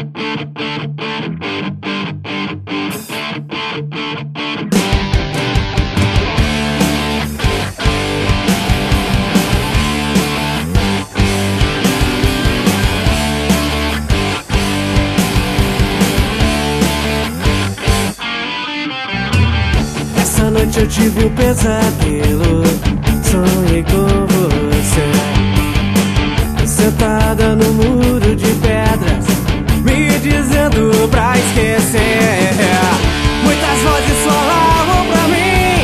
Essa noite eu tive um pesadelo, sonhei com você, sentada no muro de pedras, me dizendo pra esquecer. Muitas vozes falavam pra mim,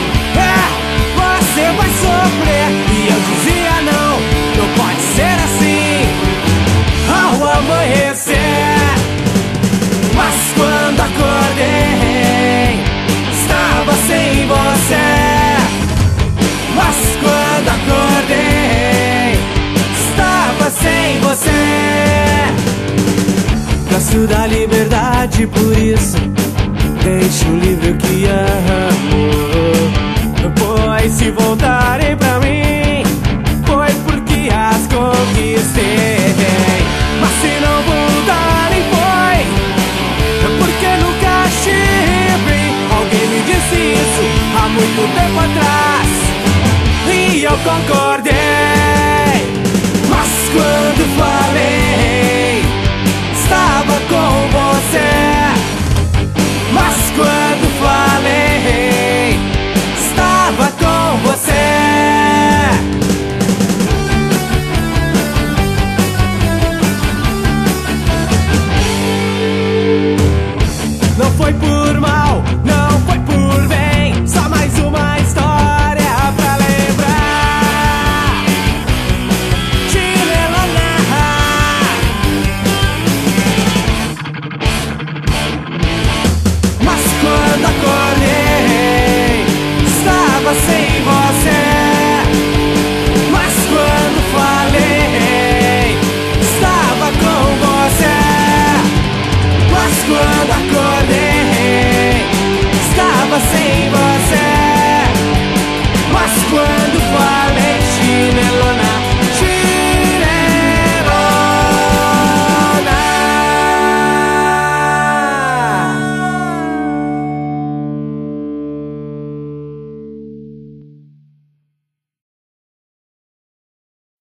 você vai sofrer. E eu dizia não, não pode ser assim. Ao amanhecer, mas quando acordei, estava sem você. Mas quando acordei, estava sem você. Gosto da liberdade, por isso deixo livre o que amo, pois se voltar